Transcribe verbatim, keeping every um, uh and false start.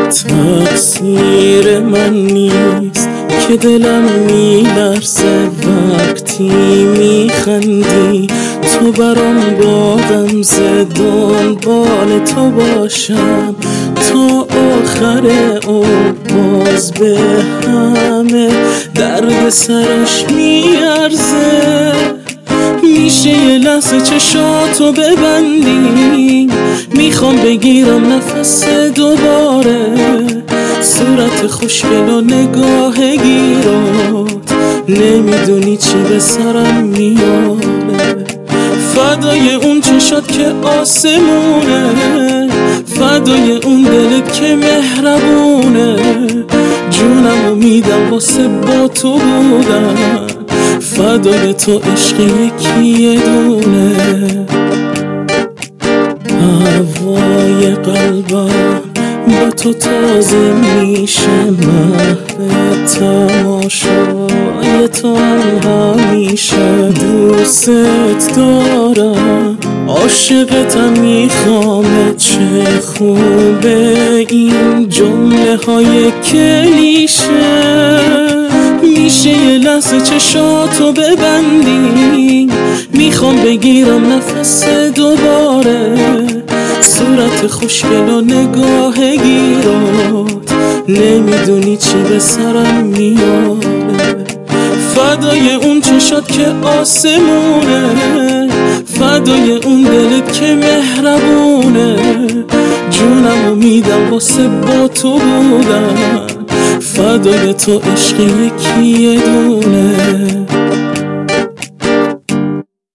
تقصیر من نیست که دلم میلرزه وقتی میخندی، تو برام با غمزه دنبال تو باشم تا آخر عمر، باز به همه درد سرش میارزه. میشه یه لحظه چشاتو ببندی، میخوام بگیرم نفس دوباره، صورت خوشگل و نگاه گیرات، نمیدونی چی به سرم میاره. فدای اون چشات که آسمونه، فدای اون دلت که مهربونه، جونمو میدم واسه با تو بودن، فدای تو عشق یکی دونه. هوای قلبم با تو تازه میشه، محو تماشای تو همیشه، دوست دارم عاشقتم میخوامه، چه خوبه این جمله های کلیشه. میشه یه لحظه چشاتو ببندی، میخوام بگیرم نفس دوباره، صورت خوشگل و نگاه گیرات، نمیدونی چی به سرم میاره. فدای اون چشات که آسمونه، فدای اون دلت که مهربونه، جونمو میدم واسه با تو بودن، فدای تو عشق یکی دونه.